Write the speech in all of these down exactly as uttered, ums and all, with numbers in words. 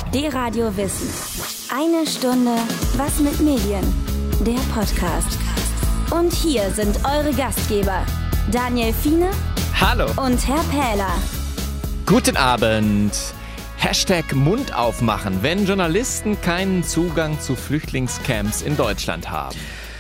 D-Radio Wissen. Eine Stunde Was mit Medien. Der Podcast. Und hier sind eure Gastgeber, Daniel Fiene. Hallo. Und Herr Pähler. Guten Abend. Hashtag Mund aufmachen, wenn Journalisten keinen Zugang zu Flüchtlingscamps in Deutschland haben.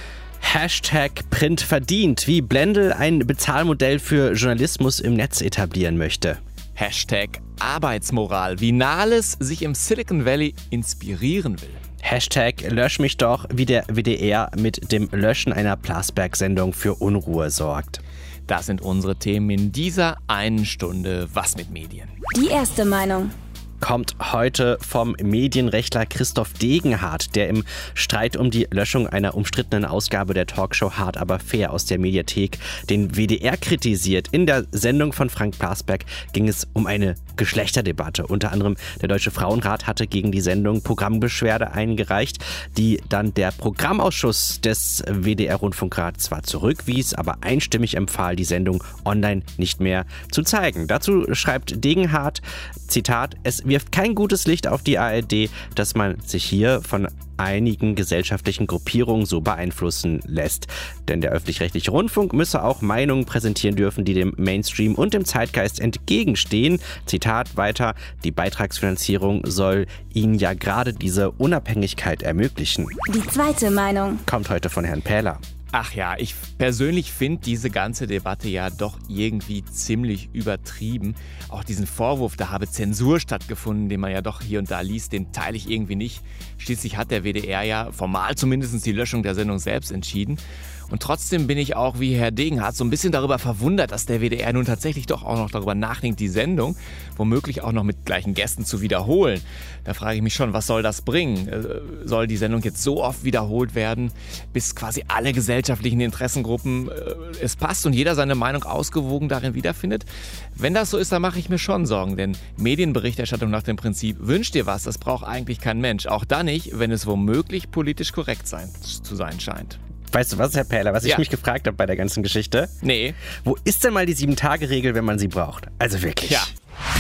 Hashtag Print verdient, wie Blendl ein Bezahlmodell für Journalismus im Netz etablieren möchte. Hashtag Arbeitsmoral, wie Nahles sich im Silicon Valley inspirieren will. Hashtag Lösch mich doch, wie der W D R mit dem Löschen einer Plasberg-Sendung für Unruhe sorgt. Das sind unsere Themen in dieser einen Stunde Was mit Medien. Die erste Meinung Kommt heute vom Medienrechtler Christoph Degenhardt, der im Streit um die Löschung einer umstrittenen Ausgabe der Talkshow Hart aber fair aus der Mediathek den W D R kritisiert. In der Sendung von Frank Plasberg ging es um eine Geschlechterdebatte. Unter anderem der Deutsche Frauenrat hatte gegen die Sendung Programmbeschwerde eingereicht, die dann der Programmausschuss des W D R-Rundfunkrats zwar zurückwies, aber einstimmig empfahl, die Sendung online nicht mehr zu zeigen. Dazu schreibt Degenhardt, Zitat, es wirft kein gutes Licht auf die A R D, dass man sich hier von einigen gesellschaftlichen Gruppierungen so beeinflussen lässt. Denn der öffentlich-rechtliche Rundfunk müsse auch Meinungen präsentieren dürfen, die dem Mainstream und dem Zeitgeist entgegenstehen. Zitat weiter, die Beitragsfinanzierung soll ihnen ja gerade diese Unabhängigkeit ermöglichen. Die zweite Meinung Kommt heute von Herrn Pähler. Ach ja, ich persönlich finde diese ganze Debatte ja doch irgendwie ziemlich übertrieben. Auch diesen Vorwurf, da habe Zensur stattgefunden, den man ja doch hier und da liest, den teile ich irgendwie nicht. Schließlich hat der W D R ja formal zumindest die Löschung der Sendung selbst entschieden. Und trotzdem bin ich auch, wie Herr Degenhardt, so ein bisschen darüber verwundert, dass der W D R nun tatsächlich doch auch noch darüber nachdenkt, die Sendung womöglich auch noch mit gleichen Gästen zu wiederholen. Da frage ich mich schon, was soll das bringen? Äh, soll die Sendung jetzt so oft wiederholt werden, bis quasi alle gesellschaftlichen Interessengruppen äh, es passt und jeder seine Meinung ausgewogen darin wiederfindet? Wenn das so ist, dann mache ich mir schon Sorgen, denn Medienberichterstattung nach dem Prinzip, wünsch dir was, das braucht eigentlich kein Mensch. Auch dann nicht, wenn es womöglich politisch korrekt sein, zu sein scheint. Weißt du was, Herr Pähler, was ich Ja. mich gefragt habe bei der ganzen Geschichte? Nee. Wo ist denn mal die Sieben-Tage-Regel, wenn man sie braucht? Also wirklich. Ja.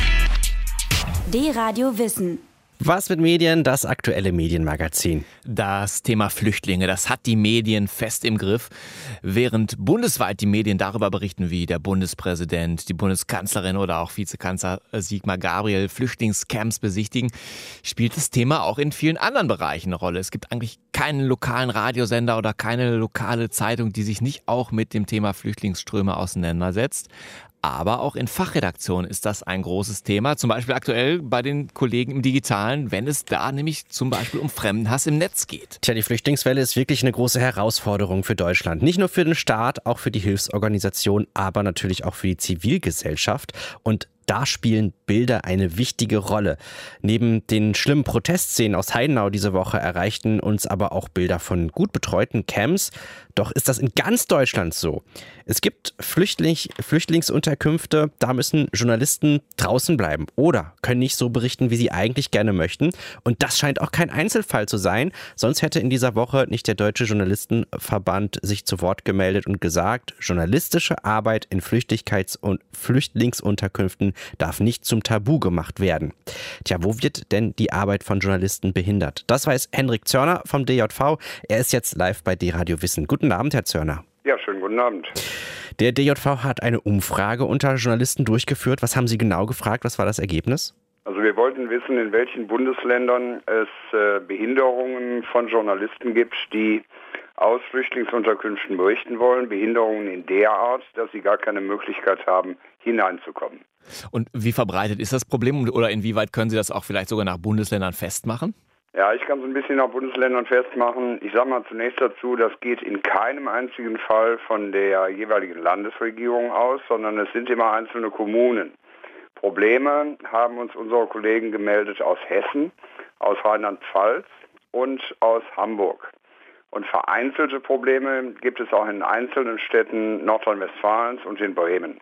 D-Radio Wissen. Was mit Medien? Das aktuelle Medienmagazin. Das Thema Flüchtlinge, das hat die Medien fest im Griff. Während bundesweit die Medien darüber berichten, wie der Bundespräsident, die Bundeskanzlerin oder auch Vizekanzler Sigmar Gabriel Flüchtlingscamps besichtigen, spielt das Thema auch in vielen anderen Bereichen eine Rolle. Es gibt eigentlich keinen lokalen Radiosender oder keine lokale Zeitung, die sich nicht auch mit dem Thema Flüchtlingsströme auseinandersetzt. Aber auch in Fachredaktionen ist das ein großes Thema, zum Beispiel aktuell bei den Kollegen im Digitalen, wenn es da nämlich zum Beispiel um Fremdenhass im Netz geht. Tja, die Flüchtlingswelle ist wirklich eine große Herausforderung für Deutschland. Nicht nur für den Staat, auch für die Hilfsorganisation, aber natürlich auch für die Zivilgesellschaft. Und da spielen Bilder eine wichtige Rolle. Neben den schlimmen Protestszenen aus Heidenau diese Woche erreichten uns aber auch Bilder von gut betreuten Camps. Doch ist das in ganz Deutschland so. Es gibt Flüchtling, Flüchtlingsunterkünfte, da müssen Journalisten draußen bleiben oder können nicht so berichten, wie sie eigentlich gerne möchten. Und das scheint auch kein Einzelfall zu sein. Sonst hätte in dieser Woche nicht der Deutsche Journalistenverband sich zu Wort gemeldet und gesagt, journalistische Arbeit in Flüchtlichkeits- und Flüchtlingsunterkünften darf nicht zum Tabu gemacht werden. Tja, wo wird denn die Arbeit von Journalisten behindert? Das weiß Henrik Zörner vom D J V. Er ist jetzt live bei D-Radio Wissen. Guten Abend, Herr Zörner. Ja, schönen guten Abend. Der D J V hat eine Umfrage unter Journalisten durchgeführt. Was haben Sie genau gefragt? Was war das Ergebnis? Also wir wollten wissen, in welchen Bundesländern es äh, Behinderungen von Journalisten gibt, die aus Flüchtlingsunterkünften berichten wollen. Behinderungen in der Art, dass sie gar keine Möglichkeit haben, hineinzukommen. Und wie verbreitet ist das Problem oder inwieweit können Sie das auch vielleicht sogar nach Bundesländern festmachen? Ja, ich kann es ein bisschen nach Bundesländern festmachen. Ich sage mal zunächst dazu, das geht in keinem einzigen Fall von der jeweiligen Landesregierung aus, sondern es sind immer einzelne Kommunen. Probleme haben uns unsere Kollegen gemeldet aus Hessen, aus Rheinland-Pfalz und aus Hamburg. Und vereinzelte Probleme gibt es auch in einzelnen Städten Nordrhein-Westfalens und in Bremen.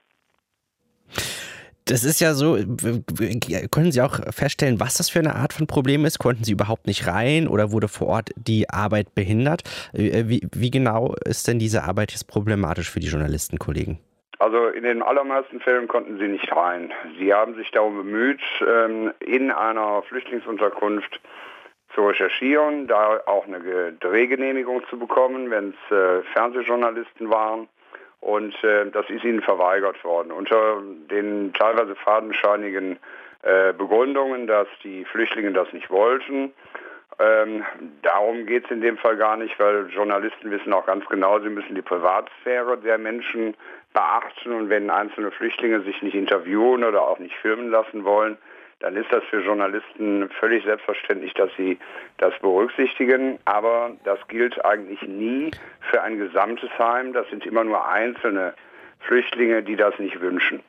Das ist ja so, können Sie auch feststellen, was das für eine Art von Problem ist? Konnten Sie überhaupt nicht rein oder wurde vor Ort die Arbeit behindert? Wie, wie genau ist denn diese Arbeit jetzt problematisch für die Journalistenkollegen? Also in den allermeisten Fällen konnten sie nicht rein. Sie haben sich darum bemüht, in einer Flüchtlingsunterkunft zu recherchieren, da auch eine Drehgenehmigung zu bekommen, wenn es Fernsehjournalisten waren. Und das ist ihnen verweigert worden. Unter den teilweise fadenscheinigen Begründungen, dass die Flüchtlinge das nicht wollten. Ähm, darum geht es in dem Fall gar nicht, weil Journalisten wissen auch ganz genau, sie müssen die Privatsphäre der Menschen beachten und wenn einzelne Flüchtlinge sich nicht interviewen oder auch nicht filmen lassen wollen, dann ist das für Journalisten völlig selbstverständlich, dass sie das berücksichtigen. Aber das gilt eigentlich nie für ein gesamtes Heim. Das sind immer nur einzelne Flüchtlinge, die das nicht wünschen.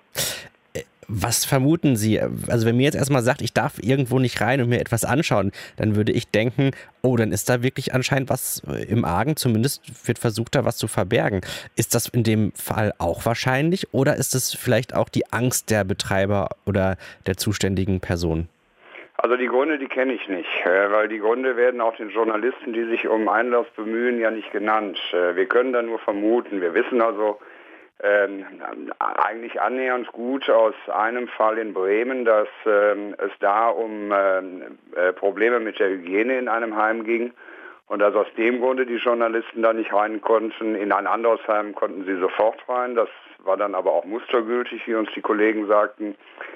Was vermuten Sie? Also wenn mir jetzt erstmal sagt, ich darf irgendwo nicht rein und mir etwas anschauen, dann würde ich denken, oh, dann ist da wirklich anscheinend was im Argen, zumindest wird versucht, da was zu verbergen. Ist das in dem Fall auch wahrscheinlich oder ist es vielleicht auch die Angst der Betreiber oder der zuständigen Person? Also die Gründe, die kenne ich nicht, weil die Gründe werden auch den Journalisten, die sich um Einlass bemühen, ja nicht genannt. Wir können da nur vermuten. Wir wissen also, Ähm, eigentlich annähernd gut aus einem Fall in Bremen, dass ähm, es da um ähm, äh, Probleme mit der Hygiene in einem Heim ging und dass aus dem Grunde die Journalisten da nicht rein konnten. In ein anderes Heim konnten sie sofort rein, das war dann aber auch mustergültig, wie uns die Kollegen sagten.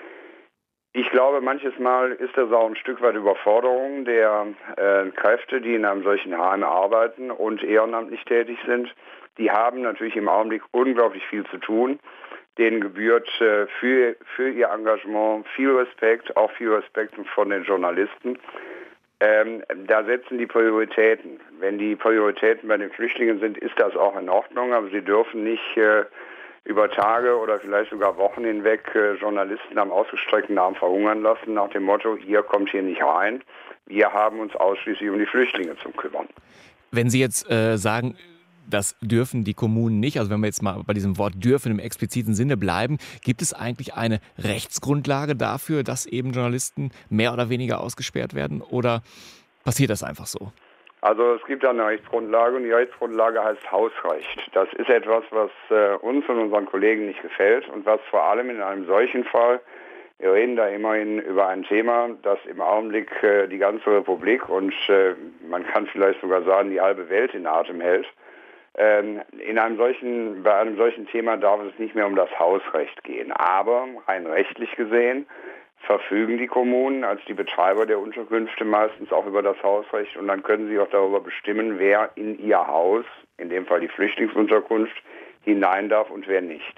Ich glaube, manches Mal ist das auch ein Stück weit Überforderung der äh, Kräfte, die in einem solchen Heim arbeiten und ehrenamtlich tätig sind. Die haben natürlich im Augenblick unglaublich viel zu tun. Denen gebührt äh, für, für ihr Engagement viel Respekt, auch viel Respekt von den Journalisten. Ähm, da setzen die Prioritäten. Wenn die Prioritäten bei den Flüchtlingen sind, ist das auch in Ordnung, aber sie dürfen nicht äh, über Tage oder vielleicht sogar Wochen hinweg äh, Journalisten am ausgestreckten Arm verhungern lassen, nach dem Motto, ihr kommt hier nicht rein, wir haben uns ausschließlich um die Flüchtlinge zu kümmern. Wenn Sie jetzt äh, sagen, das dürfen die Kommunen nicht, also wenn wir jetzt mal bei diesem Wort dürfen im expliziten Sinne bleiben, gibt es eigentlich eine Rechtsgrundlage dafür, dass eben Journalisten mehr oder weniger ausgesperrt werden oder passiert das einfach so? Also es gibt eine Rechtsgrundlage und die Rechtsgrundlage heißt Hausrecht. Das ist etwas, was äh, uns und unseren Kollegen nicht gefällt und was vor allem in einem solchen Fall, wir reden da immerhin über ein Thema, das im Augenblick äh, die ganze Republik und äh, man kann vielleicht sogar sagen, die halbe Welt in Atem hält. Ähm, in einem solchen, bei einem solchen Thema darf es nicht mehr um das Hausrecht gehen. Aber rein rechtlich gesehen verfügen die Kommunen als die Betreiber der Unterkünfte meistens auch über das Hausrecht und dann können sie auch darüber bestimmen, wer in ihr Haus, in dem Fall die Flüchtlingsunterkunft, hinein darf und wer nicht.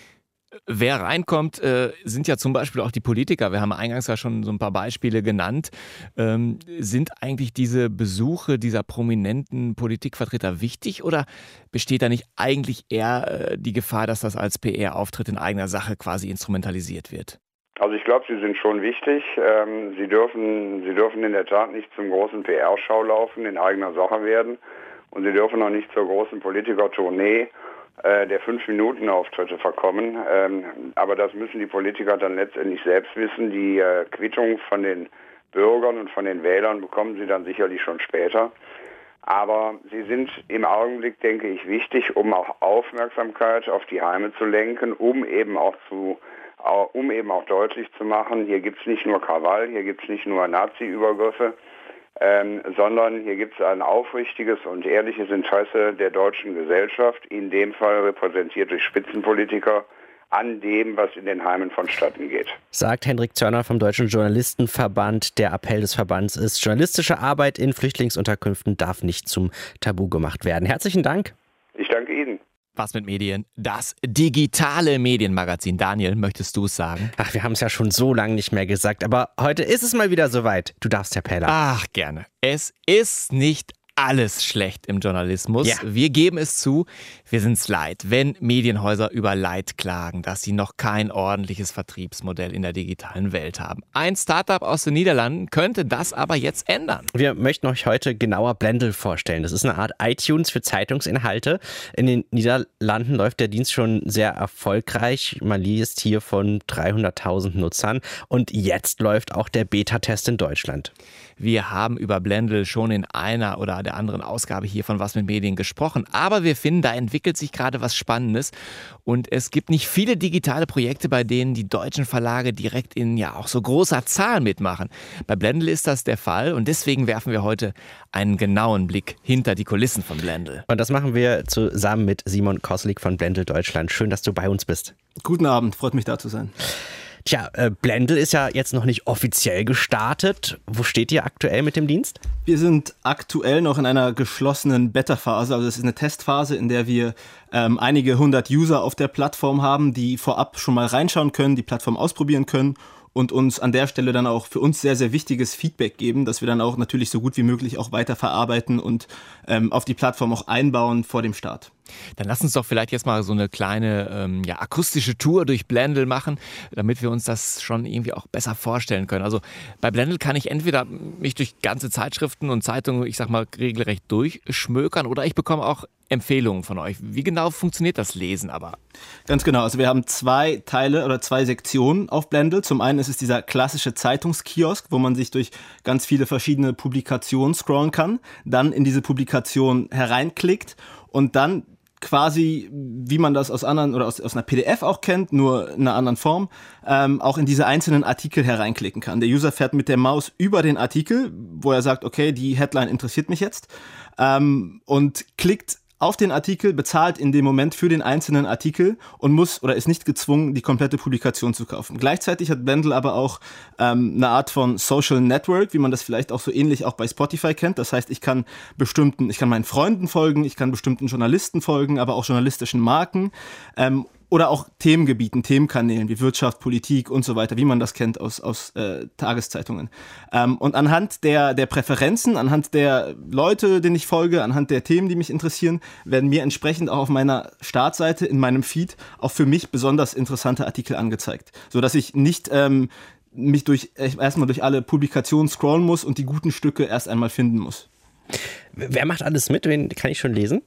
Wer reinkommt, äh, sind ja zum Beispiel auch die Politiker. Wir haben eingangs ja schon so ein paar Beispiele genannt. Ähm, sind eigentlich diese Besuche dieser prominenten Politikvertreter wichtig oder besteht da nicht eigentlich eher äh, die Gefahr, dass das als P R-Auftritt in eigener Sache quasi instrumentalisiert wird? Also ich glaube, sie sind schon wichtig. Ähm, sie dürfen, sie dürfen in der Tat nicht zum großen P R-Schaulaufen in eigener Sache werden und sie dürfen auch nicht zur großen Politiker-Tournee der Fünf-Minuten-Auftritte verkommen. Ähm, aber das müssen die Politiker dann letztendlich selbst wissen. Die äh, Quittung von den Bürgern und von den Wählern bekommen sie dann sicherlich schon später. Aber sie sind im Augenblick, denke ich, wichtig, um auch Aufmerksamkeit auf die Heime zu lenken, um eben auch zu, uh, um eben auch deutlich zu machen, hier gibt es nicht nur Krawall, hier gibt es nicht nur Nazi-Übergriffe, Ähm, sondern hier gibt es ein aufrichtiges und ehrliches Interesse der deutschen Gesellschaft, in dem Fall repräsentiert durch Spitzenpolitiker, an dem, was in den Heimen vonstatten geht. Sagt Hendrik Zörner vom Deutschen Journalistenverband. Der Appell des Verbands ist, journalistische Arbeit in Flüchtlingsunterkünften darf nicht zum Tabu gemacht werden. Herzlichen Dank. Ich danke Ihnen. Was mit Medien? Das digitale Medienmagazin. Daniel, möchtest du es sagen? Ach, wir haben es ja schon so lange nicht mehr gesagt, aber heute ist es mal wieder soweit. Du darfst, Herr Pähler. Ach, gerne. Es ist nicht alles schlecht im Journalismus. Ja. Wir geben es zu, wir sind es leid, wenn Medienhäuser über Leid klagen, dass sie noch kein ordentliches Vertriebsmodell in der digitalen Welt haben. Ein Startup aus den Niederlanden könnte das aber jetzt ändern. Wir möchten euch heute genauer Blendl vorstellen. Das ist eine Art iTunes für Zeitungsinhalte. In den Niederlanden läuft der Dienst schon sehr erfolgreich. Man liest hier von dreihunderttausend Nutzern. Und jetzt läuft auch der Beta-Test in Deutschland. Wir haben über Blendl schon in einer oder der der anderen Ausgabe hier von Was mit Medien gesprochen. Aber wir finden, da entwickelt sich gerade was Spannendes. Und es gibt nicht viele digitale Projekte, bei denen die deutschen Verlage direkt in ja auch so großer Zahl mitmachen. Bei Blendl ist das der Fall und deswegen werfen wir heute einen genauen Blick hinter die Kulissen von Blendl. Und das machen wir zusammen mit Simon Koslik von Blendl Deutschland. Schön, dass du bei uns bist. Guten Abend, freut mich da zu sein. Tja, äh, Blendl ist ja jetzt noch nicht offiziell gestartet. Wo steht ihr aktuell mit dem Dienst? Wir sind aktuell noch in einer geschlossenen Beta-Phase. Also es ist eine Testphase, in der wir ähm, einige hundert User auf der Plattform haben, die vorab schon mal reinschauen können, die Plattform ausprobieren können und uns an der Stelle dann auch für uns sehr, sehr wichtiges Feedback geben, dass wir dann auch natürlich so gut wie möglich auch weiter verarbeiten und ähm, auf die Plattform auch einbauen vor dem Start. Dann lass uns doch vielleicht jetzt mal so eine kleine ähm, ja, akustische Tour durch Blendl machen, damit wir uns das schon irgendwie auch besser vorstellen können. Also bei Blendl kann ich entweder mich durch ganze Zeitschriften und Zeitungen, ich sag mal, regelrecht durchschmökern oder ich bekomme auch Empfehlungen von euch. Wie genau funktioniert das Lesen aber? Ganz genau. Also wir haben zwei Teile oder zwei Sektionen auf Blendl. Zum einen ist es dieser klassische Zeitungskiosk, wo man sich durch ganz viele verschiedene Publikationen scrollen kann, dann in diese Publikation hereinklickt und dann quasi, wie man das aus anderen oder aus, aus einer P D F auch kennt, nur in einer anderen Form, ähm, auch in diese einzelnen Artikel hereinklicken kann. Der User fährt mit der Maus über den Artikel, wo er sagt, okay, die Headline interessiert mich jetzt, ähm, und klickt auf den Artikel, bezahlt in dem Moment für den einzelnen Artikel und muss oder ist nicht gezwungen, die komplette Publikation zu kaufen. Gleichzeitig hat Blendl aber auch ähm, eine Art von Social Network, wie man das vielleicht auch so ähnlich auch bei Spotify kennt. Das heißt, ich kann bestimmten, ich kann meinen Freunden folgen, ich kann bestimmten Journalisten folgen, aber auch journalistischen Marken. Ähm, Oder auch Themengebieten, Themenkanälen wie Wirtschaft, Politik und so weiter, wie man das kennt aus, aus äh, Tageszeitungen. Ähm, und anhand der, der Präferenzen, anhand der Leute, denen ich folge, anhand der Themen, die mich interessieren, werden mir entsprechend auch auf meiner Startseite, in meinem Feed, auch für mich besonders interessante Artikel angezeigt. Sodass ich nicht ähm, mich durch erstmal durch alle Publikationen scrollen muss und die guten Stücke erst einmal finden muss. Wer macht alles mit? Wen kann ich schon lesen?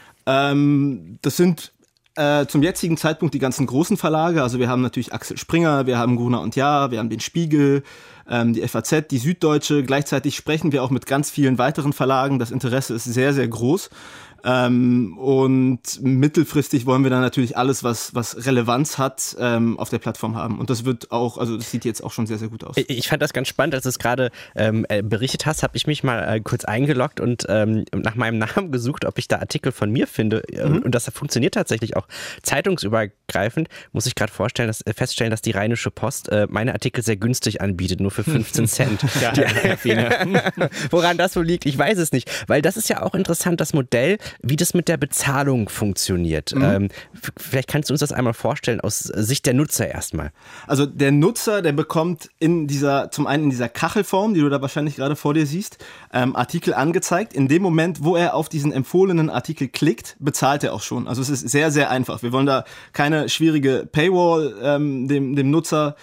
Ähm, das sind Äh, zum jetzigen Zeitpunkt die ganzen großen Verlage, also wir haben natürlich Axel Springer, wir haben Gruner und Jahr, wir haben den Spiegel, ähm, die F A Z, die Süddeutsche. Gleichzeitig sprechen wir auch mit ganz vielen weiteren Verlagen. Das Interesse ist sehr, sehr groß. Ähm, und mittelfristig wollen wir dann natürlich alles, was, was Relevanz hat, ähm, auf der Plattform haben. Und das wird auch, also das sieht jetzt auch schon sehr, sehr gut aus. Ich fand das ganz spannend, als du es gerade ähm, berichtet hast, habe ich mich mal äh, kurz eingeloggt und ähm, nach meinem Namen gesucht, ob ich da Artikel von mir finde. Mhm. Und das funktioniert tatsächlich auch zeitungsübergreifend. Muss ich gerade vorstellen, dass, äh, feststellen, dass die Rheinische Post äh, meine Artikel sehr günstig anbietet, nur für fünfzehn Cent. Ja, ja, woran das wohl liegt, ich weiß es nicht. Weil das ist ja auch interessant, das Modell, wie das mit der Bezahlung funktioniert. Mhm. Ähm, vielleicht kannst du uns das einmal vorstellen aus Sicht der Nutzer erstmal. Also der Nutzer, der bekommt in dieser, zum einen in dieser Kachelform, die du da wahrscheinlich gerade vor dir siehst, ähm, Artikel angezeigt. In dem Moment, wo er auf diesen empfohlenen Artikel klickt, bezahlt er auch schon. Also es ist sehr, sehr einfach. Wir wollen da keine schwierige Paywall ähm, dem, dem Nutzer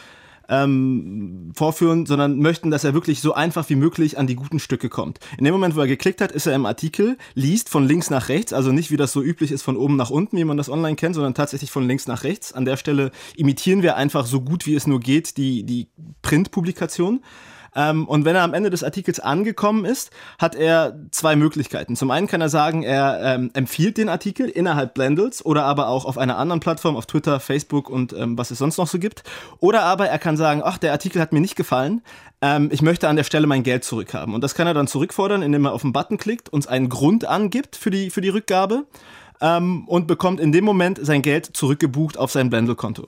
Ähm, vorführen, sondern möchten, dass er wirklich so einfach wie möglich an die guten Stücke kommt. In dem Moment, wo er geklickt hat, ist er im Artikel, liest von links nach rechts, also nicht wie das so üblich ist von oben nach unten, wie man das online kennt, sondern tatsächlich von links nach rechts. An der Stelle imitieren wir einfach so gut wie es nur geht die, die Printpublikation. Ähm, und wenn er am Ende des Artikels angekommen ist, hat er zwei Möglichkeiten. Zum einen kann er sagen, er ähm, empfiehlt den Artikel innerhalb Blendls oder aber auch auf einer anderen Plattform, auf Twitter, Facebook und ähm, was es sonst noch so gibt. Oder aber er kann sagen, ach, der Artikel hat mir nicht gefallen, ähm, ich möchte an der Stelle mein Geld zurückhaben. Und das kann er dann zurückfordern, indem er auf den Button klickt, uns einen Grund angibt für die, für die Rückgabe ähm, und bekommt in dem Moment sein Geld zurückgebucht auf sein Blendl-Konto.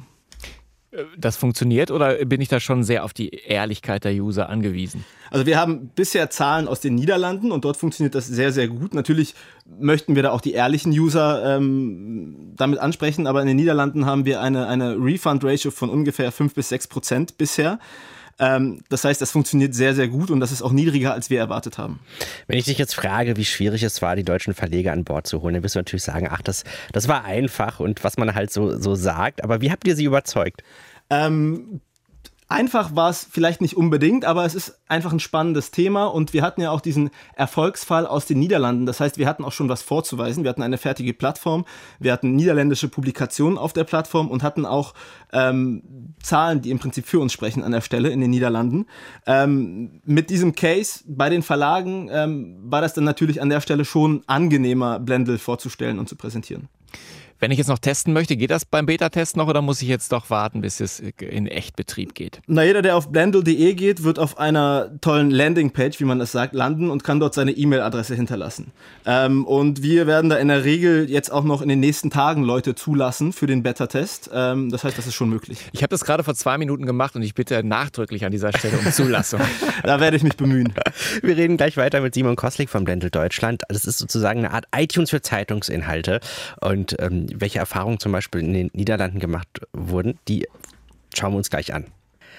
Das funktioniert oder bin ich da schon sehr auf die Ehrlichkeit der User angewiesen? Also wir haben bisher Zahlen aus den Niederlanden und dort funktioniert das sehr, sehr gut. Natürlich möchten wir da auch die ehrlichen User ähm, damit ansprechen, aber in den Niederlanden haben wir eine, eine Refund-Ratio von ungefähr fünf bis sechs Prozent bisher. Ähm, das heißt, das funktioniert sehr, sehr gut und das ist auch niedriger, als wir erwartet haben. Wenn ich dich jetzt frage, wie schwierig es war, die deutschen Verleger an Bord zu holen, dann wirst du natürlich sagen, ach, das, das war einfach und was man halt so, so sagt. Aber wie habt ihr sie überzeugt? Ähm, Einfach war es vielleicht nicht unbedingt, aber es ist einfach ein spannendes Thema und wir hatten ja auch diesen Erfolgsfall aus den Niederlanden. Das heißt, wir hatten auch schon was vorzuweisen. Wir hatten eine fertige Plattform, wir hatten niederländische Publikationen auf der Plattform und hatten auch ähm, Zahlen, die im Prinzip für uns sprechen an der Stelle in den Niederlanden. Ähm, mit diesem Case bei den Verlagen ähm, war das dann natürlich an der Stelle schon angenehmer, Blendle vorzustellen und zu präsentieren. Wenn ich jetzt noch testen möchte, geht das beim Beta-Test noch oder muss ich jetzt doch warten, bis es in Echtbetrieb geht? Na, jeder, der auf blendle punkt de geht, wird auf einer tollen Landingpage, wie man das sagt, landen und kann dort seine E-Mail-Adresse hinterlassen. Ähm, und wir werden da in der Regel jetzt auch noch in den nächsten Tagen Leute zulassen für den Beta-Test. Ähm, das heißt, das ist schon möglich. Ich habe das gerade vor zwei Minuten gemacht und ich bitte nachdrücklich an dieser Stelle um Zulassung. Da werde ich mich bemühen. Wir reden gleich weiter mit Simon Koslik von Blendle Deutschland. Das ist sozusagen eine Art iTunes für Zeitungsinhalte. Und ähm, welche Erfahrungen zum Beispiel in den Niederlanden gemacht wurden, die schauen wir uns gleich an.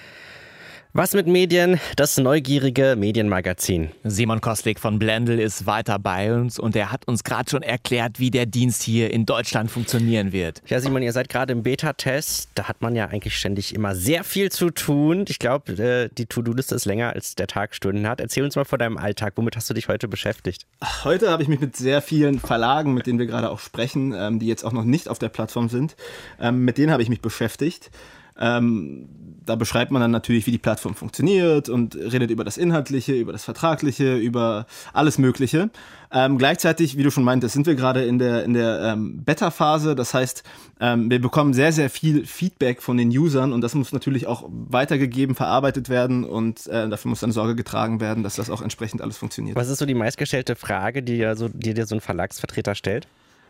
Was mit Medien? Das neugierige Medienmagazin. Simon Koslik von Blendle ist weiter bei uns und er hat uns gerade schon erklärt, wie der Dienst hier in Deutschland funktionieren wird. Ja, Simon, ihr seid gerade im Beta-Test. Da hat man ja eigentlich ständig immer sehr viel zu tun. Ich glaube, die To-Do-Liste ist länger, als der Tag Stunden hat. Erzähl uns mal von deinem Alltag. Womit hast du dich heute beschäftigt? Heute habe ich mich mit sehr vielen Verlagen, mit denen wir gerade auch sprechen, die jetzt auch noch nicht auf der Plattform sind, mit denen habe ich mich beschäftigt. Ähm, da beschreibt man dann natürlich, wie die Plattform funktioniert und redet über das Inhaltliche, über das Vertragliche, über alles Mögliche. Ähm, gleichzeitig, wie du schon meintest, sind wir gerade in der, in der ähm, Beta-Phase. Das heißt, ähm, wir bekommen sehr, sehr viel Feedback von den Usern und das muss natürlich auch weitergegeben, verarbeitet werden und äh, dafür muss dann Sorge getragen werden, dass das auch entsprechend alles funktioniert. Was ist so die meistgestellte Frage, die dir so, die dir so ein Verlagsvertreter stellt?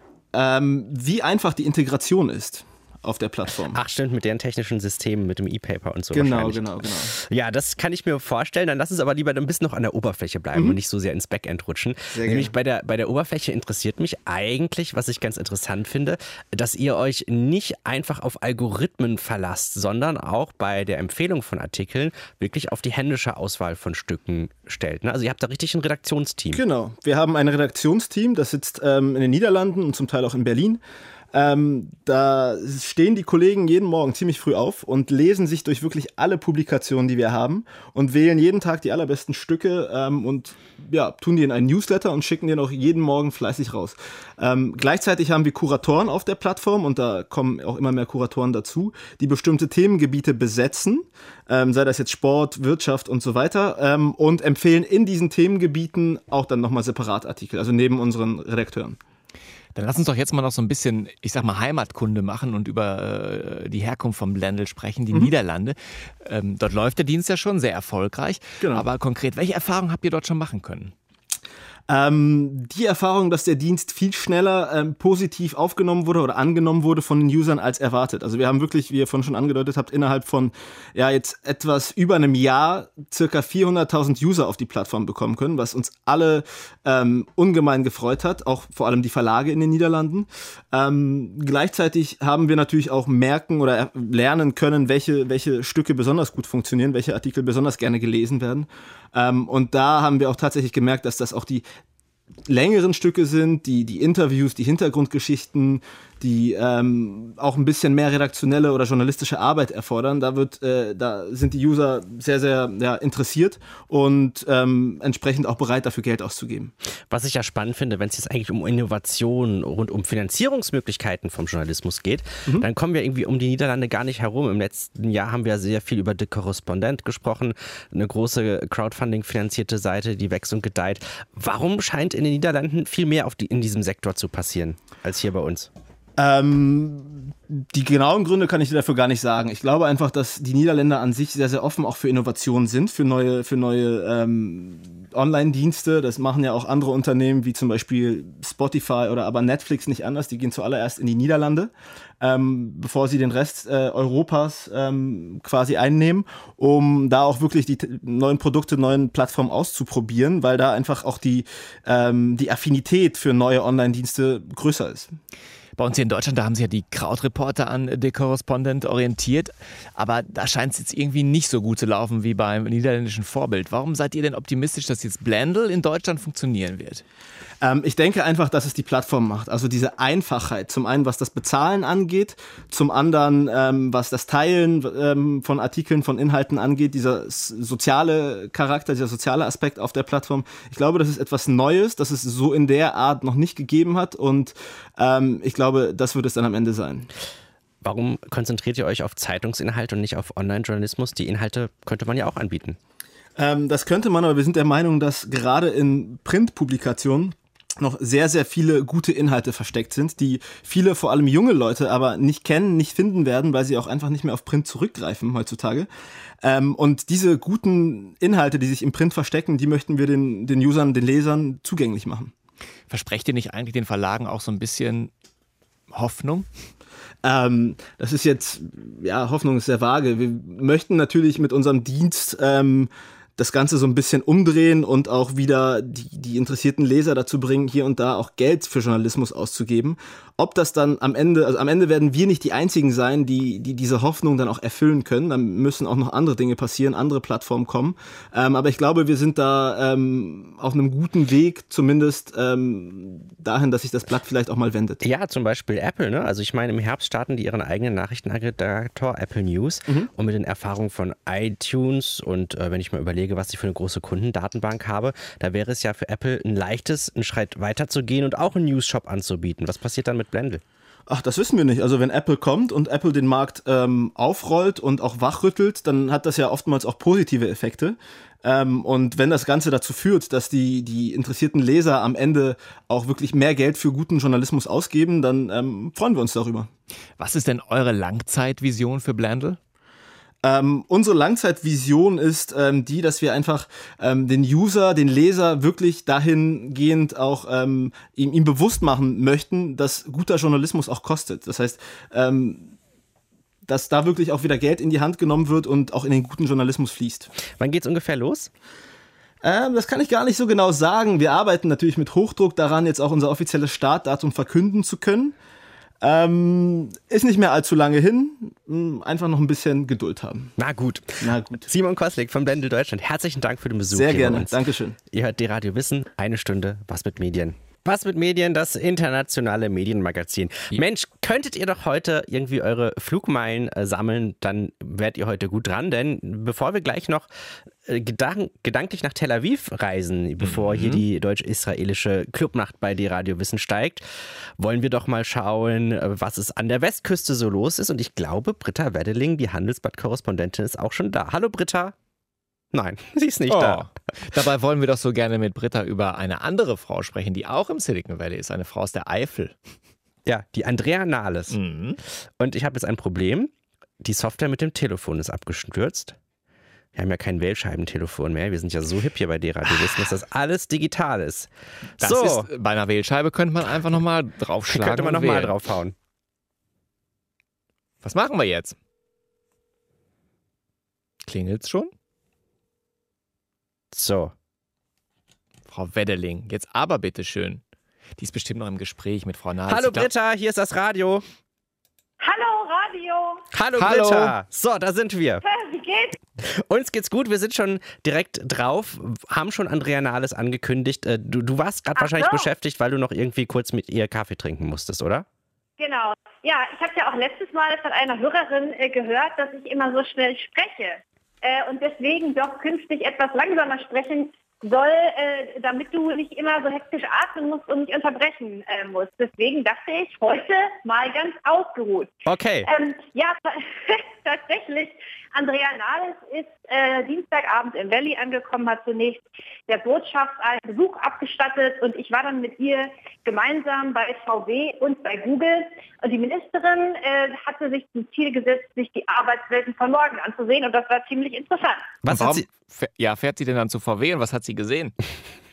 Ähm, wie einfach die Integration ist auf der Plattform. Ach stimmt, mit deren technischen Systemen, mit dem E-Paper und so. Genau, genau, genau. Ja, das kann ich mir vorstellen. Dann lass uns aber lieber ein bisschen noch an der Oberfläche bleiben mhm. und nicht so sehr ins Backend rutschen. Sehr Nämlich bei der, bei der Oberfläche interessiert mich eigentlich, was ich ganz interessant finde, dass ihr euch nicht einfach auf Algorithmen verlasst, sondern auch bei der Empfehlung von Artikeln wirklich auf die händische Auswahl von Stücken stellt. Ne? Also ihr habt da richtig ein Redaktionsteam. Genau, wir haben ein Redaktionsteam, das sitzt ähm, in den Niederlanden und zum Teil auch in Berlin. Ähm, da stehen die Kollegen jeden Morgen ziemlich früh auf und lesen sich durch wirklich alle Publikationen, die wir haben und wählen jeden Tag die allerbesten Stücke ähm, und ja, tun die in einen Newsletter und schicken den auch jeden Morgen fleißig raus. Ähm, gleichzeitig haben wir Kuratoren auf der Plattform und da kommen auch immer mehr Kuratoren dazu, die bestimmte Themengebiete besetzen, ähm, sei das jetzt Sport, Wirtschaft und so weiter ähm, und empfehlen in diesen Themengebieten auch dann nochmal Separatartikel, also neben unseren Redakteuren. Dann lass uns doch jetzt mal noch so ein bisschen, ich sag mal, Heimatkunde machen und über äh, die Herkunft von Blendle sprechen, die mhm. Niederlande. Ähm, dort läuft der Dienst ja schon sehr erfolgreich. Genau. Aber konkret, welche Erfahrungen habt ihr dort schon machen können? Ähm, die Erfahrung, dass der Dienst viel schneller ähm, positiv aufgenommen wurde oder angenommen wurde von den Usern als erwartet. Also wir haben wirklich, wie ihr vorhin schon angedeutet habt, innerhalb von ja jetzt etwas über einem Jahr circa vierhunderttausend User auf die Plattform bekommen können, was uns alle ähm, ungemein gefreut hat, auch vor allem die Verlage in den Niederlanden. Ähm, gleichzeitig haben wir natürlich auch merken oder lernen können, welche, welche Stücke besonders gut funktionieren, welche Artikel besonders gerne gelesen werden. Ähm, und da haben wir auch tatsächlich gemerkt, dass das auch die längeren Stücke sind, die, die Interviews, die Hintergrundgeschichten, die ähm, auch ein bisschen mehr redaktionelle oder journalistische Arbeit erfordern. Da wird, äh, da sind die User sehr, sehr ja, interessiert und ähm, entsprechend auch bereit, dafür Geld auszugeben. Was ich ja spannend finde, wenn es jetzt eigentlich um Innovationen und um Finanzierungsmöglichkeiten vom Journalismus geht, mhm. dann kommen wir irgendwie um die Niederlande gar nicht herum. Im letzten Jahr haben wir sehr viel über The Correspondent gesprochen, eine große Crowdfunding-finanzierte Seite, die wächst und gedeiht. Warum scheint in den Niederlanden viel mehr auf die, in diesem Sektor zu passieren als hier bei uns? Ähm, die genauen Gründe kann ich dir dafür gar nicht sagen. Ich glaube einfach, dass die Niederländer an sich sehr, sehr offen auch für Innovationen sind, für neue, für neue ähm, Online-Dienste. Das machen ja auch andere Unternehmen, wie zum Beispiel Spotify oder aber Netflix nicht anders. Die gehen zuallererst in die Niederlande, ähm, bevor sie den Rest äh, Europas ähm, quasi einnehmen, um da auch wirklich die t- neuen Produkte, neuen Plattformen auszuprobieren, weil da einfach auch die, ähm, die Affinität für neue Online-Dienste größer ist. Bei uns hier in Deutschland, da haben sie ja die Krautreporter an The Correspondent orientiert. Aber da scheint es jetzt irgendwie nicht so gut zu laufen wie beim niederländischen Vorbild. Warum seid ihr denn optimistisch, dass jetzt Blendl in Deutschland funktionieren wird? Ähm, ich denke einfach, dass es die Plattform macht. Also diese Einfachheit. Zum einen, was das Bezahlen angeht. Zum anderen, ähm, was das Teilen ähm, von Artikeln, von Inhalten angeht. Dieser soziale Charakter, dieser soziale Aspekt auf der Plattform. Ich glaube, das ist etwas Neues, das es so in der Art noch nicht gegeben hat. Und ähm, ich glaube, das wird es dann am Ende sein. Warum konzentriert ihr euch auf Zeitungsinhalte und nicht auf Online-Journalismus? Die Inhalte könnte man ja auch anbieten. Ähm, das könnte man, aber wir sind der Meinung, dass gerade in Printpublikationen noch sehr, sehr viele gute Inhalte versteckt sind, die viele, vor allem junge Leute, aber nicht kennen, nicht finden werden, weil sie auch einfach nicht mehr auf Print zurückgreifen heutzutage. Ähm, und diese guten Inhalte, die sich im Print verstecken, die möchten wir den, den Usern, den Lesern zugänglich machen. Versprecht ihr nicht eigentlich den Verlagen auch so ein bisschen Hoffnung? Ähm, das ist jetzt, ja, Hoffnung ist sehr vage. Wir möchten natürlich mit unserem Dienst ähm, das Ganze so ein bisschen umdrehen und auch wieder die, die interessierten Leser dazu bringen, hier und da auch Geld für Journalismus auszugeben. Ob das dann am Ende, also am Ende werden wir nicht die Einzigen sein, die, die diese Hoffnung dann auch erfüllen können. Dann müssen auch noch andere Dinge passieren, andere Plattformen kommen. Ähm, aber ich glaube, wir sind da ähm, auf einem guten Weg, zumindest ähm, dahin, dass sich das Blatt vielleicht auch mal wendet. Ja, zum Beispiel Apple, ne? Also ich meine, im Herbst starten die ihren eigenen Nachrichtenaggregator Apple News mhm. und mit den Erfahrungen von iTunes und äh, wenn ich mal überlege, was ich für eine große Kundendatenbank habe, da wäre es ja für Apple ein leichtes, einen Schritt weiter zu gehen und auch einen News-Shop anzubieten. Was passiert dann mit Blendl? Ach, das wissen wir nicht. Also wenn Apple kommt und Apple den Markt ähm, aufrollt und auch wachrüttelt, dann hat das ja oftmals auch positive Effekte. Ähm, und wenn das Ganze dazu führt, dass die, die interessierten Leser am Ende auch wirklich mehr Geld für guten Journalismus ausgeben, dann ähm, freuen wir uns darüber. Was ist denn eure Langzeitvision für Blendl? Ähm, unsere Langzeitvision ist ähm, die, dass wir einfach ähm, den User, den Leser wirklich dahingehend auch ähm, ihm, ihm bewusst machen möchten, dass guter Journalismus auch kostet. Das heißt, ähm, dass da wirklich auch wieder Geld in die Hand genommen wird und auch in den guten Journalismus fließt. Wann geht's ungefähr los? Ähm, das kann ich gar nicht so genau sagen. Wir arbeiten natürlich mit Hochdruck daran, jetzt auch unser offizielles Startdatum verkünden zu können. Ähm, ist nicht mehr allzu lange hin. Einfach noch ein bisschen Geduld haben. Na gut. Na gut. Simon Koslik von Blendl Deutschland, herzlichen Dank für den Besuch. Sehr hier gerne, bei uns. Dankeschön. Ihr hört D-Radio Wissen, eine Stunde, was mit Medien. Was mit Medien, das internationale Medienmagazin. Ja. Mensch, könntet ihr doch heute irgendwie eure Flugmeilen äh, sammeln, dann werdet ihr heute gut dran, denn bevor wir gleich noch äh, gedank- gedanklich nach Tel Aviv reisen, bevor mhm. hier die deutsch-israelische Clubnacht bei D-Radio Wissen steigt, wollen wir doch mal schauen, äh, was es an der Westküste so los ist. Und ich glaube, Britta Weddeling, die Handelsblatt-Korrespondentin, ist auch schon da. Hallo Britta. Nein, sie ist nicht oh. da. Dabei wollen wir doch so gerne mit Britta über eine andere Frau sprechen, die auch im Silicon Valley ist. Eine Frau aus der Eifel. Ja, die Andrea Nahles. Mhm. Und ich habe jetzt ein Problem. Die Software mit dem Telefon ist abgestürzt. Wir haben ja kein Wählscheibentelefon mehr. Wir sind ja so hip hier bei D-Radio Wissen, dass das alles digital ist. Das so. ist, bei einer Wählscheibe könnte man einfach nochmal draufschlagen. Könnte man nochmal draufhauen. Was machen wir jetzt? Klingelt's schon? So. Frau Weddeling, jetzt aber bitteschön. Die ist bestimmt noch im Gespräch mit Frau Nahles. Hallo Britta, hier ist das Radio. Hallo Radio. Hallo, Hallo Britta. So, da sind wir. Wie geht's? Uns geht's gut, wir sind schon direkt drauf, haben schon Andrea Nahles angekündigt. Du, du warst gerade wahrscheinlich so. beschäftigt, weil du noch irgendwie kurz mit ihr Kaffee trinken musstest, oder? Genau. Ja, ich habe ja auch letztes Mal von einer Hörerin äh, gehört, dass ich immer so schnell spreche. Äh, und deswegen doch künftig etwas langsamer sprechen soll, äh, damit du nicht immer so hektisch atmen musst und nicht unterbrechen äh, musst. Deswegen dachte ich, heute mal ganz ausgeruht. Okay. Ähm, ja, tatsächlich. Andrea Nahles ist äh, Dienstagabend im Valley angekommen, hat zunächst der Botschaft einen Besuch abgestattet und ich war dann mit ihr gemeinsam bei V W und bei Google. Und die Ministerin äh, hatte sich zum Ziel gesetzt, sich die Arbeitswelten von morgen anzusehen und das war ziemlich interessant. Was warum, hat sie, ja, fährt sie denn dann zu V W und was hat sie gesehen?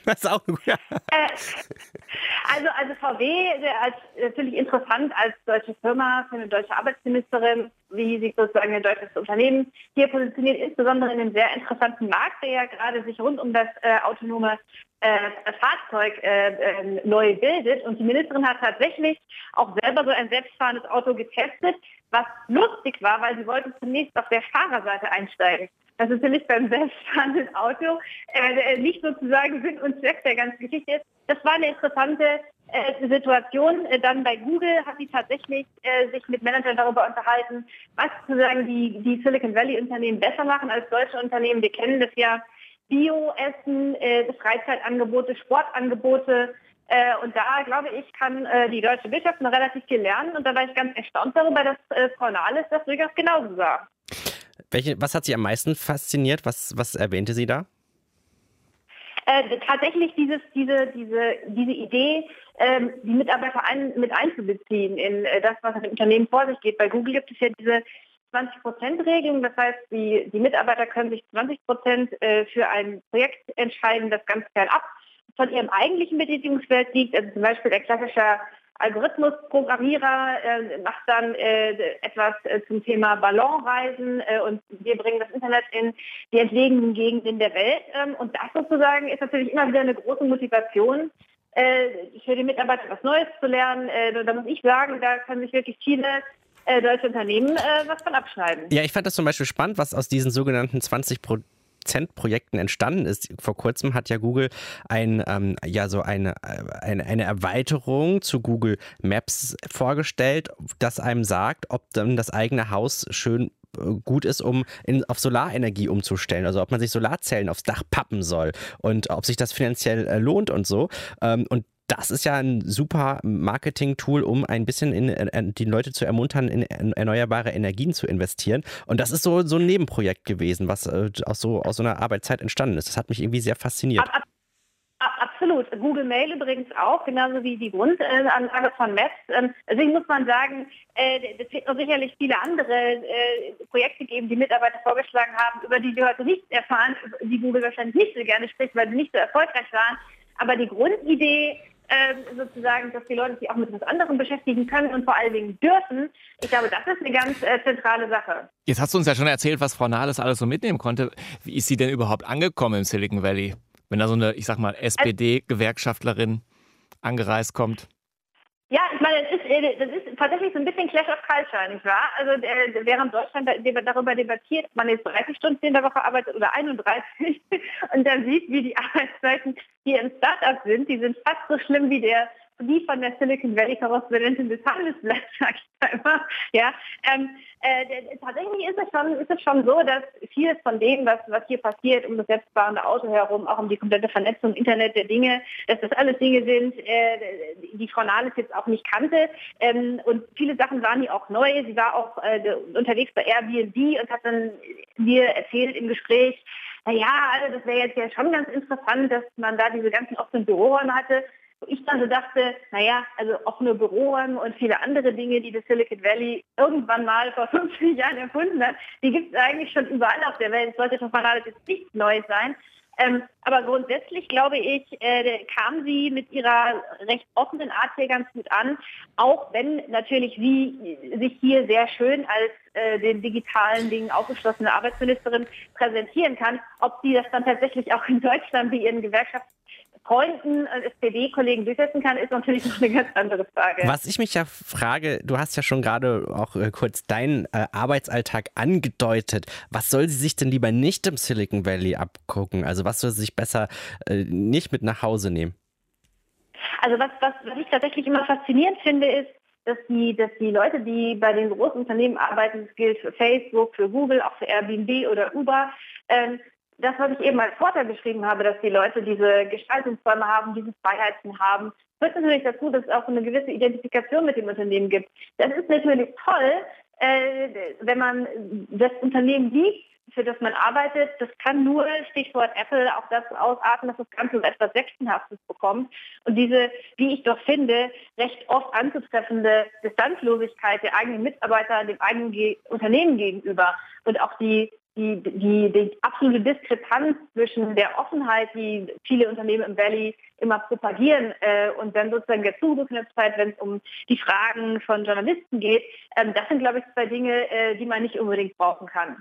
Das ist auch gut. Ja. Äh, also, also V W als natürlich interessant als deutsche Firma für eine deutsche Arbeitsministerin, wie sich sozusagen ein deutsches Unternehmen hier positioniert, insbesondere in einem sehr interessanten Markt, der ja gerade sich rund um das äh, autonome äh, Fahrzeug äh, äh, neu bildet. Und die Ministerin hat tatsächlich auch selber so ein selbstfahrendes Auto getestet, was lustig war, weil sie wollte zunächst auf der Fahrerseite einsteigen. Das ist natürlich beim selbstfahrenden Auto äh, nicht sozusagen Sinn und Zweck der ganzen Geschichte ist. Das war eine interessante äh, Situation. Äh, dann bei Google hat sie tatsächlich äh, sich mit Managern darüber unterhalten, was sozusagen die, die Silicon Valley-Unternehmen besser machen als deutsche Unternehmen. Wir kennen das ja, Bio-Essen, äh, Freizeitangebote, Sportangebote. Äh, und da, glaube ich, kann äh, die deutsche Wirtschaft noch relativ viel lernen. Und da war ich ganz erstaunt darüber, dass äh, Frau Nahles das durchaus genauso sah. Welche, was hat Sie am meisten fasziniert? Was, was erwähnte sie da? Äh, tatsächlich dieses, diese, diese, diese Idee, ähm, die Mitarbeiter ein, mit einzubeziehen in äh, das, was im Unternehmen vor sich geht. Bei Google gibt es ja diese zwanzig Prozent Regelung. Das heißt, die, die Mitarbeiter können sich zwanzig Prozent äh, für ein Projekt entscheiden, das ganz fernab von ihrem eigentlichen Betätigungsfeld liegt. Also zum Beispiel der klassische Algorithmusprogrammierer äh, macht dann äh, etwas äh, zum Thema Ballonreisen äh, und wir bringen das Internet in die entlegenen Gegenden der Welt. Ähm, und das sozusagen ist natürlich immer wieder eine große Motivation äh, für die Mitarbeiter, was Neues zu lernen. Äh, da muss ich sagen, da können sich wirklich viele äh, deutsche Unternehmen äh, was von abschneiden. Ja, ich fand das zum Beispiel spannend, was aus diesen sogenannten zwanzig Prozent Projekten entstanden ist. Vor kurzem hat ja Google ein, ähm, ja, so eine, eine, eine Erweiterung zu Google Maps vorgestellt, das einem sagt, ob dann das eigene Haus schön gut ist, um in, auf Solarenergie umzustellen. Also ob man sich Solarzellen aufs Dach pappen soll und ob sich das finanziell äh, lohnt und so. Ähm, und das ist ja ein super Marketing-Tool, um ein bisschen in, in, die Leute zu ermuntern, in erneuerbare Energien zu investieren. Und das ist so, so ein Nebenprojekt gewesen, was äh, aus, so, aus so einer Arbeitszeit entstanden ist. Das hat mich irgendwie sehr fasziniert. Ab, ab, absolut. Google Mail übrigens auch, genauso wie die Grundanlage von Maps. Ähm, deswegen muss man sagen, äh, es wird noch sicherlich viele andere äh, Projekte geben, die Mitarbeiter vorgeschlagen haben, über die wir heute nichts erfahren, die Google wahrscheinlich nicht so gerne spricht, weil sie nicht so erfolgreich waren. Aber die Grundidee, sozusagen, dass die Leute sich auch mit etwas anderem beschäftigen können und vor allen Dingen dürfen. Ich glaube, das ist eine ganz äh, zentrale Sache. Jetzt hast du uns ja schon erzählt, was Frau Nahles alles so mitnehmen konnte. Wie ist sie denn überhaupt angekommen im Silicon Valley? Wenn da so eine, ich sag mal, S P D-Gewerkschaftlerin angereist kommt? Ja, ich meine, das ist, das ist tatsächlich so ein bisschen Clash of Culture, nicht wahr? Also äh, während Deutschland darüber debattiert, ob man jetzt dreißig Stunden in der Woche arbeitet oder einunddreißig und dann sieht, wie die Arbeitszeiten hier im Start-up sind, die sind fast so schlimm wie der die von der Silicon Valley Korrespondentin des Handelsblatts, sag ich da immer. Ja, ähm, äh, tatsächlich ist es schon, ist es schon so, dass vieles von dem, was, was hier passiert, um das selbstfahrende Auto herum, auch um die komplette Vernetzung, Internet der Dinge, dass das alles Dinge sind, äh, die Frau Nahles jetzt auch nicht kannte. Ähm, und viele Sachen waren ihr auch neu. Sie war auch äh, unterwegs bei Airbnb und hat dann mir erzählt im Gespräch, naja, also das wäre jetzt ja schon ganz interessant, dass man da diese ganzen offenen Büroräume hatte. Ich dann so dachte, naja, also offene Büroräume und viele andere Dinge, die das Silicon Valley irgendwann mal vor fünfzig Jahren erfunden hat, die gibt es eigentlich schon überall auf der Welt. Es sollte schon von alles jetzt nichts Neues sein. Ähm, aber grundsätzlich, glaube ich, äh, kam sie mit ihrer recht offenen Art hier ganz gut an, auch wenn natürlich sie sich hier sehr schön als äh, den digitalen Dingen aufgeschlossene Arbeitsministerin präsentieren kann. Ob sie das dann tatsächlich auch in Deutschland wie ihren Gewerkschaften Freunden, S P D-Kollegen durchsetzen kann, ist natürlich noch eine ganz andere Frage. Was ich mich ja frage, du hast ja schon gerade auch äh, kurz deinen äh, Arbeitsalltag angedeutet. Was soll sie sich denn lieber nicht im Silicon Valley abgucken? Also was soll sie sich besser äh, nicht mit nach Hause nehmen? Also was, was, was ich tatsächlich immer faszinierend finde, ist, dass die, dass die Leute, die bei den großen Unternehmen arbeiten, das gilt für Facebook, für Google, auch für Airbnb oder Uber, ähm, das, was ich eben als Vorteil beschrieben habe, dass die Leute diese Gestaltungsräume haben, diese Freiheiten haben, führt natürlich dazu, dass es auch eine gewisse Identifikation mit dem Unternehmen gibt. Das ist natürlich toll, äh, wenn man das Unternehmen liebt, für das man arbeitet. Das kann nur, Stichwort Apple, auch das ausarten, dass das Ganze so etwas Sektenhaftes bekommt. Und diese, wie ich doch finde, recht oft anzutreffende Distanzlosigkeit der eigenen Mitarbeiter dem eigenen Ge- Unternehmen gegenüber und auch die die, die, die absolute Diskrepanz zwischen der Offenheit, die viele Unternehmen im Valley immer propagieren äh, und dann sozusagen der Zugeknöpftheit, wenn es um die Fragen von Journalisten geht, ähm, das sind, glaube ich, zwei Dinge, äh, die man nicht unbedingt brauchen kann.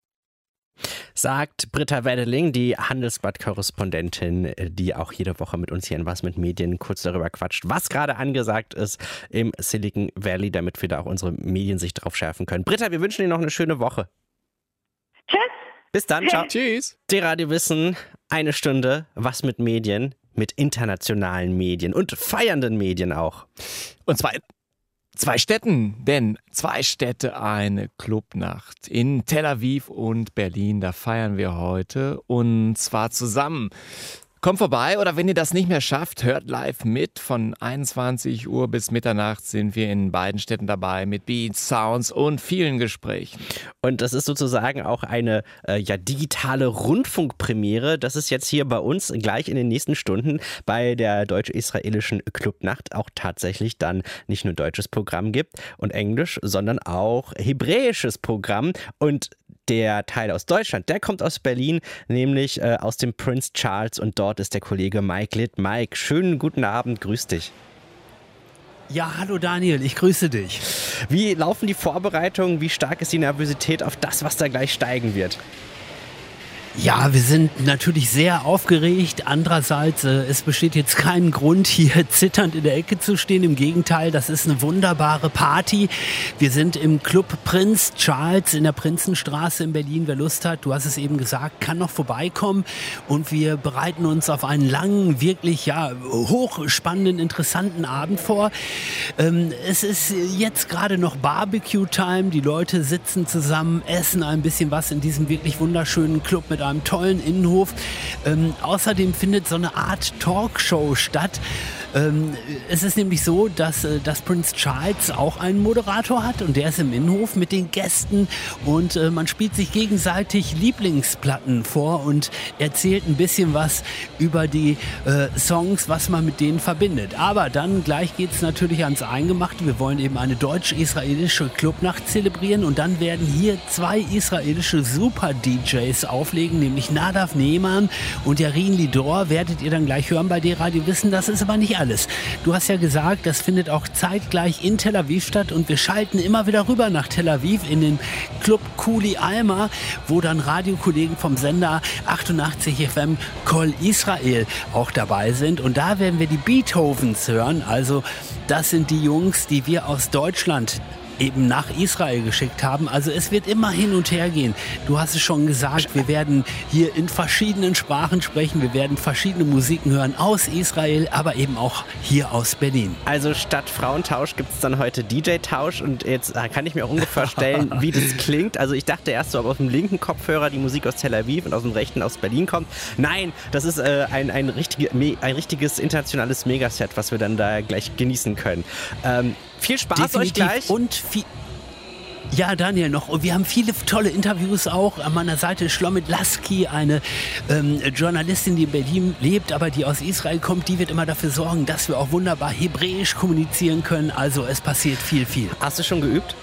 Sagt Britta Wedeling, die Handelsblatt-Korrespondentin, die auch jede Woche mit uns hier in Was mit Medien kurz darüber quatscht, was gerade angesagt ist im Silicon Valley, damit wir da auch unsere Mediensicht drauf schärfen können. Britta, wir wünschen dir noch eine schöne Woche. Tschüss. Bis dann, ciao. Tschüss. D-Radio Wissen, eine Stunde, Was mit Medien, mit internationalen Medien und feiernden Medien auch. Und zwar zwei Städten, denn zwei Städte, eine Clubnacht in Tel Aviv und Berlin, da feiern wir heute und zwar zusammen. Kommt vorbei oder wenn ihr das nicht mehr schafft, hört live mit. Von einundzwanzig Uhr bis Mitternacht sind wir in beiden Städten dabei mit Beats, Sounds und vielen Gesprächen. Und das ist sozusagen auch eine äh, ja, digitale Rundfunkpremiere. Das ist jetzt hier bei uns gleich in den nächsten Stunden bei der deutsch-israelischen Clubnacht auch tatsächlich dann nicht nur deutsches Programm gibt und Englisch, sondern auch hebräisches Programm. Und der Teil aus Deutschland, der kommt aus Berlin, nämlich äh, aus dem Prince Charles und dort ist der Kollege Mike Litt. Mike, schönen guten Abend, grüß dich. Ja, hallo Daniel, ich grüße dich. Wie laufen die Vorbereitungen? Wie stark ist die Nervosität auf das, was da gleich steigen wird? Ja, wir sind natürlich sehr aufgeregt. Andererseits, äh, es besteht jetzt keinen Grund, hier zitternd in der Ecke zu stehen. Im Gegenteil, das ist eine wunderbare Party. Wir sind im Club Prince Charles in der Prinzenstraße in Berlin. Wer Lust hat, du hast es eben gesagt, kann noch vorbeikommen. Und wir bereiten uns auf einen langen, wirklich ja hochspannenden, interessanten Abend vor. Ähm, es ist jetzt gerade noch Barbecue-Time. Die Leute sitzen zusammen, essen ein bisschen was in diesem wirklich wunderschönen Club mit einem tollen Innenhof. Ähm, außerdem findet so eine Art Talkshow statt. Ähm, es ist nämlich so, dass äh, das Prince Charles auch einen Moderator hat und der ist im Innenhof mit den Gästen und äh, man spielt sich gegenseitig Lieblingsplatten vor und erzählt ein bisschen was über die äh, Songs, was man mit denen verbindet. Aber dann gleich geht es natürlich ans Eingemachte. Wir wollen eben eine deutsch-israelische Clubnacht zelebrieren und dann werden hier zwei israelische Super-D Js auflegen, nämlich Nadav Neeman und Yarin Lidor, werdet ihr dann gleich hören bei D-Radio Wissen. Das ist aber nicht alles. Du hast ja gesagt, das findet auch zeitgleich in Tel Aviv statt und wir schalten immer wieder rüber nach Tel Aviv in den Club Kuli Alma, wo dann Radiokollegen vom Sender achtundachtzig F M Kol Israel auch dabei sind und da werden wir die Beethovens hören. Also das sind die Jungs, die wir aus Deutschland eben nach Israel geschickt haben. Also es wird immer hin und her gehen. Du hast es schon gesagt, wir werden hier in verschiedenen Sprachen sprechen, wir werden verschiedene Musiken hören aus Israel, aber eben auch hier aus Berlin. Also statt Frauentausch gibt es dann heute D J-Tausch und jetzt kann ich mir auch ungefähr vorstellen, wie das klingt. Also ich dachte erst so, ob auf dem linken Kopfhörer die Musik aus Tel Aviv und aus dem rechten aus Berlin kommt. Nein, das ist äh, ein, ein, richtige, ein richtiges internationales Megaset, was wir dann da gleich genießen können. Ähm, viel Spaß Definitiv. euch gleich. Und viel Ja, Daniel, noch. Und wir haben viele tolle Interviews auch. An meiner Seite ist Shlomit Lasky, eine ähm, Journalistin, die in Berlin lebt, aber die aus Israel kommt. Die wird immer dafür sorgen, dass wir auch wunderbar Hebräisch kommunizieren können. Also es passiert viel, viel. Hast du schon geübt?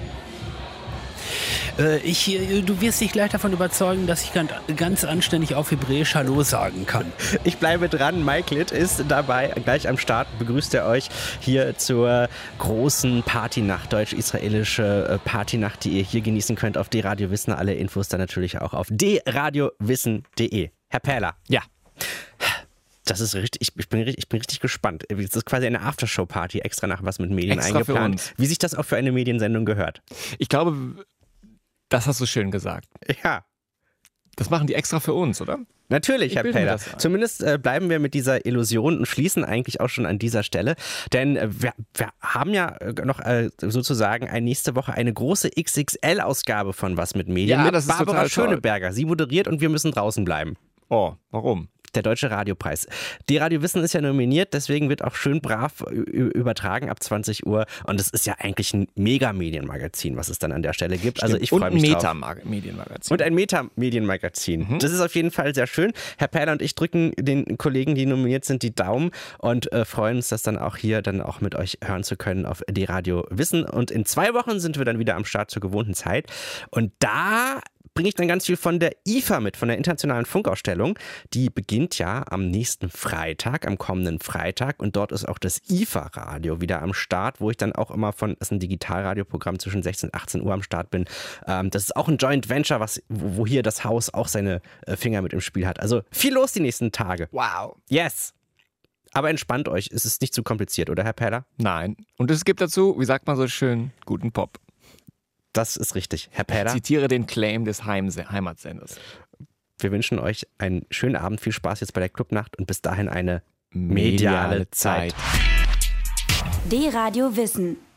Äh, ich, du wirst dich gleich davon überzeugen, dass ich ganz, ganz anständig auf Hebräisch Hallo sagen kann. Ich bleibe dran. Mike Litt ist dabei. Gleich am Start begrüßt er euch hier zur großen Partynacht, deutsch-israelische Partynacht, die ihr hier genießen könnt auf D-Radio Wissen. Alle Infos dann natürlich auch auf d radio wissen punkt de. Herr Pähler. Ja. Das ist richtig, ich bin, ich bin richtig gespannt. Das ist quasi eine Aftershow-Party extra nach Was mit Medien Extra für eingeplant. uns. Wie sich das auch für eine Mediensendung gehört. Ich glaube, das hast du schön gesagt. Ja. Das machen die extra für uns, oder? Natürlich, Ich Herr bilde mir Pähler. das ein. Zumindest äh, bleiben wir mit dieser Illusion und schließen eigentlich auch schon an dieser Stelle. Denn äh, wir, wir haben ja äh, noch äh, sozusagen eine, nächste Woche eine große X X L-Ausgabe von Was mit Medien Ja, mit das ist Barbara total toll. Schöneberger. Sie moderiert und wir müssen draußen bleiben. Oh, warum? Der Deutsche Radiopreis. Die Radio Wissen ist ja nominiert, deswegen wird auch schön brav ü- übertragen ab zwanzig Uhr. Und es ist ja eigentlich ein Mega-Medienmagazin, was es dann an der Stelle gibt. Also ich und freue ein mich drauf. Meta-Medienmagazin. Und ein Meta-Medienmagazin. Mhm. Das ist auf jeden Fall sehr schön. Herr Pähler und ich drücken den Kollegen, die nominiert sind, die Daumen und äh, freuen uns, das dann auch hier dann auch mit euch hören zu können auf D-Radio Wissen. Und in zwei Wochen sind wir dann wieder am Start zur gewohnten Zeit. Und da bringe ich dann ganz viel von der I F A mit, von der Internationalen Funkausstellung. Die beginnt ja am nächsten Freitag, am kommenden Freitag. Und dort ist auch das I F A-Radio wieder am Start, wo ich dann auch immer von, das ist ein Digitalradioprogramm, zwischen sechzehn und achtzehn Uhr am Start bin. Ähm, das ist auch ein Joint Venture, was, wo hier das Haus auch seine äh, Finger mit im Spiel hat. Also viel los die nächsten Tage. Wow. Yes. Aber entspannt euch, es ist nicht zu kompliziert, oder Herr Perler? Nein. Und es gibt dazu, wie sagt man so schön, guten Pop. Das ist richtig. Herr Perler? Ich zitiere den Claim des Heim- Heimatsenders. Wir wünschen euch einen schönen Abend, viel Spaß jetzt bei der Clubnacht und bis dahin eine mediale, mediale Zeit. D-Radio Wissen.